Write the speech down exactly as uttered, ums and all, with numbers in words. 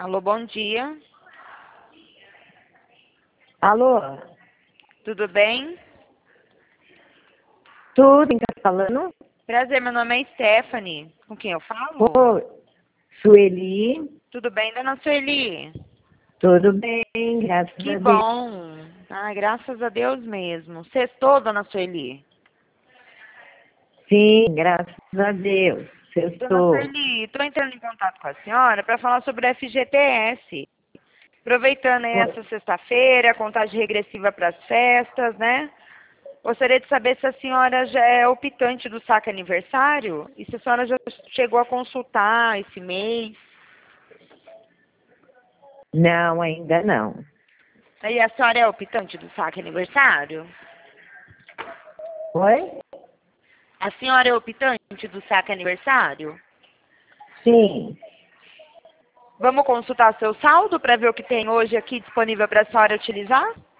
Alô, bom dia. Alô? Tudo bem? Tudo, quem tá falando? Prazer, meu nome é Stephanie. Com quem eu falo? Oi, Sueli. Tudo bem, dona Sueli? Tudo bem, graças Que a Deus. bom. Ah, graças a Deus mesmo. Sextou, dona Sueli? Sim, graças a Deus. Eu Dona estou. Sueli, estou entrando em contato com a senhora para falar sobre o F G T S. Aproveitando aí essa sexta-feira, contagem regressiva para as festas, né? Gostaria de saber se a senhora já é optante do saque aniversário e se a senhora já chegou a consultar esse mês. Não, ainda não. Aí a senhora é optante do saque aniversário? Oi? A senhora é optante do saque aniversário? Sim. Vamos consultar seu saldo para ver o que tem hoje aqui disponível para a senhora utilizar?